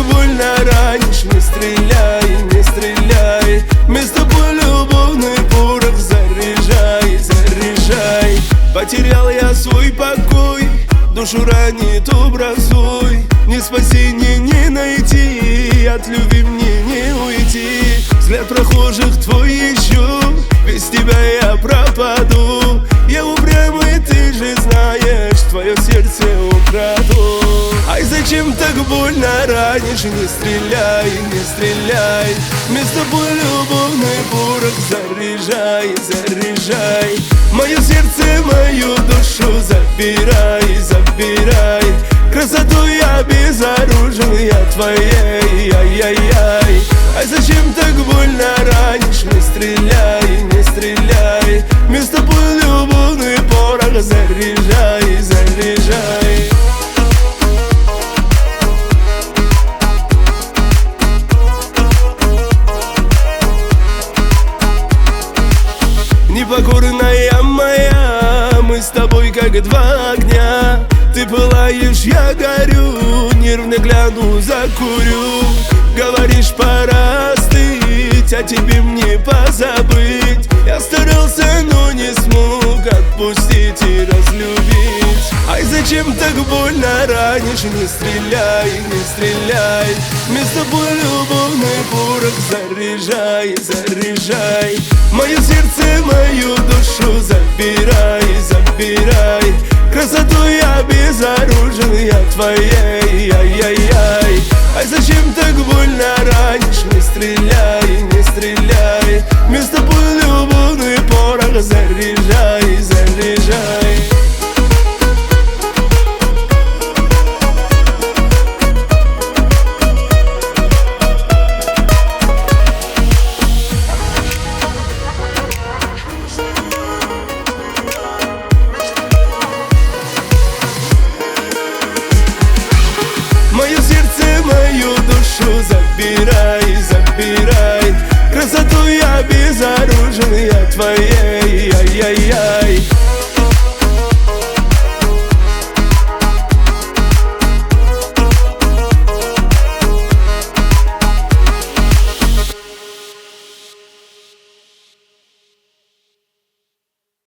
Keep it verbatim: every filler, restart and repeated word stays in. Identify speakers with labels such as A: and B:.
A: больно ранишь. Не стреляй, не стреляй, мы с тобой любовный порох. Заряжай, заряжай. Потерял я свой покой, душу ранит образой. Ни спасения не найти, от любви мне не уйти. Взгляд прохожих твой еще, без тебя я пропаду. Я упрямый, ты же знаешь, твое сердце украду. Ай, зачем так больно ранишь? Не стреляй, не стреляй, мы с тобой любовный порох. Заряжай, заряжай, мое сердце, мою душу забирай, забирай. Красотой я безоружен, я твоей, ай-яй-яй. Ай, зачем так больно ранишь? Не стреляй, не стреляй, мы с тобой любовный порох. Заряжай, заряжай. Непокорная моя, мы с тобой как два огня. Ты пылаешь, я горю, нервно гляну, закурю. Говоришь, пора остыть, а тебе мне позабыть. Я старался, но не смог отпустить и разлюбить. Ай, зачем так больно ранишь? Не стреляй, не стреляй, мы с тобой любовный порох. Заряжай, заряжай, мое сердце, мою душу забирай, забирай. Красотой я безоружен, я твоей, ай-яй-яй. Ай, зачем так больно ранишь? Не стреляй, не стреляй, мы с тобой любовный порох. Заряжай, заряжай. Мое сердце, мою душу забирай, забирай. Красотой я безоружен, я твоей, ай-яй-яй.